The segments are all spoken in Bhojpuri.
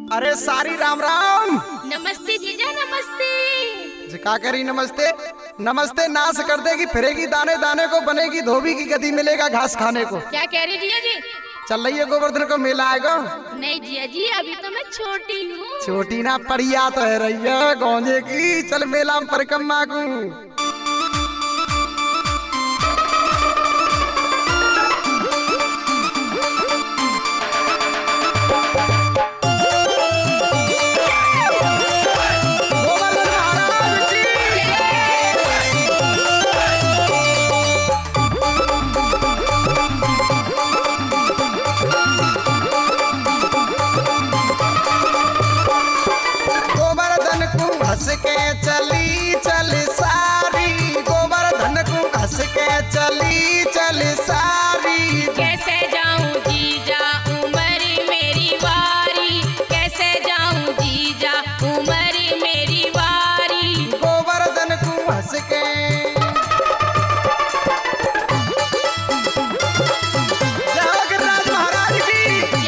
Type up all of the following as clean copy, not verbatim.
अरे सारी राम राम। नमस्ते जीजा नमस्ते। का करी नमस्ते नमस्ते नाश कर देगी फिरेगी दाने दाने को बनेगी धोबी की गति मिलेगा घास खाने को। क्या कह रही जिया जी? चल रही है गोवर्धन को मेला आएगा। नहीं जिया जी अभी तो मैं छोटी हूँ। छोटी ना पड़िया तो है रही है गौंजे की। चल मेला में परिक्रमा को। हंस के चली चल सारी गोवर्धन को हंस के चली चल सारी। कैसे जाऊं जीजा उम्र मेरी वारी, कैसे जाऊं जीजा उम्र मेरी वारी। गोवर्धन को हंस के जागराज महाराज की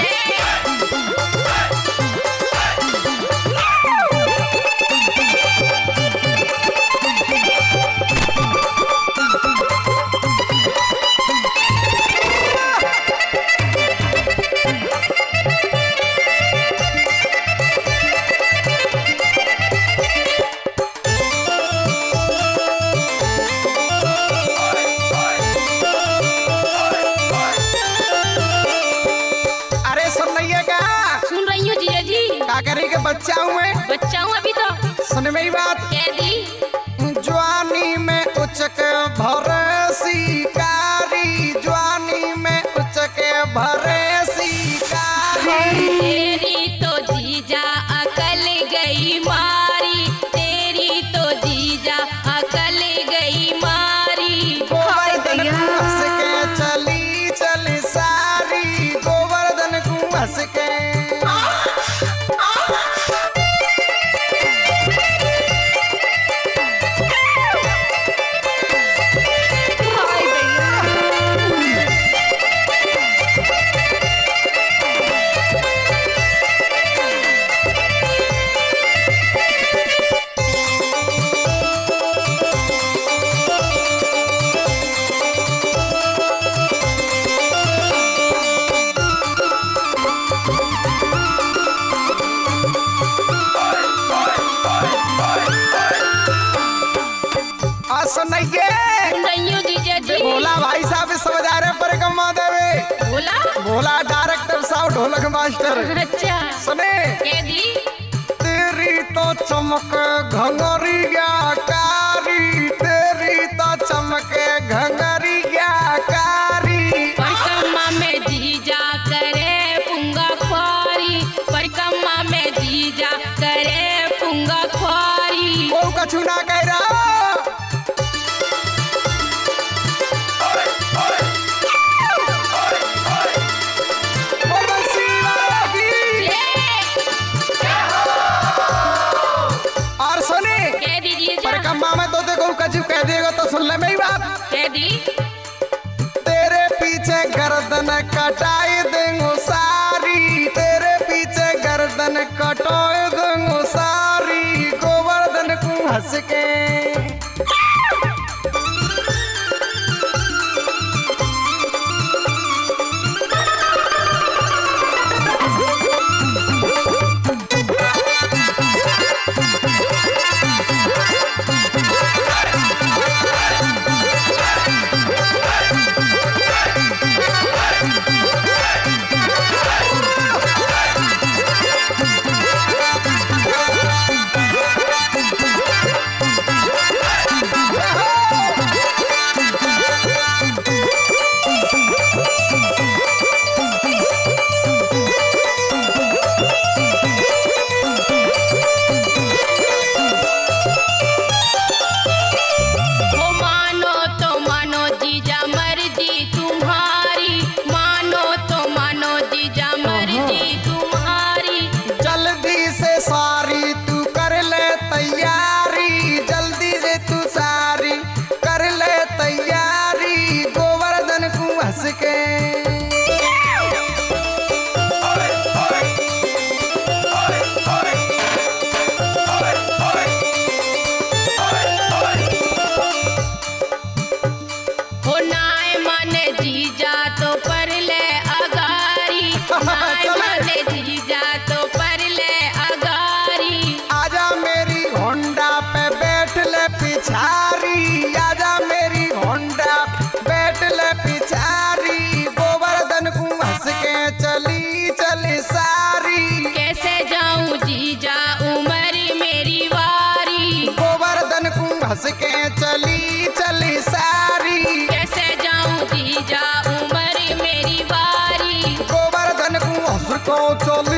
बच्चा हूँ मैं, बच्चा हूँ अभी तो। सुन मेरी बात कह दी। जवानी में उचक भरे शिकारी, जवानी में उचक भरे शिकारी। तेरी तो जीजा अकल गई मारी, तेरी तो जीजा अकल गई मारी। गोवर्धन को हंस के चली चल सारी, गोवर्धन को हंस के भोला भाई साहब समझ आ रहे परिक्रमा देवे। भोला भोला डायरेक्टर साहब ढोलक मास्टर। अच्छा सुने कह दी। तेरी तो चमक घंगरिया कारी, तेरी तो चमक घंगरिया कारी। परिक्रमा में जीजा करे पुंगा ख्वारी, परिक्रमा में जीजा करे पुंगा ख्वारी। वो कछु ना कह रहा कछु कह देगा तो सुन ले मेरी बात। कह दी। तेरे पीछे गर्दन कटाई देंगो सारी, तेरे पीछे गर्दन कटाई देंगो सारी। गोवर्धन को हंस के के चली चली सारी। कैसे जाऊं जीजा उमर मेरी वारी। गोवर्धन को हंस के चली चली सारी। कैसे जाऊं जीजा उमर मेरी वारी। गोवर्धन को हंस को चल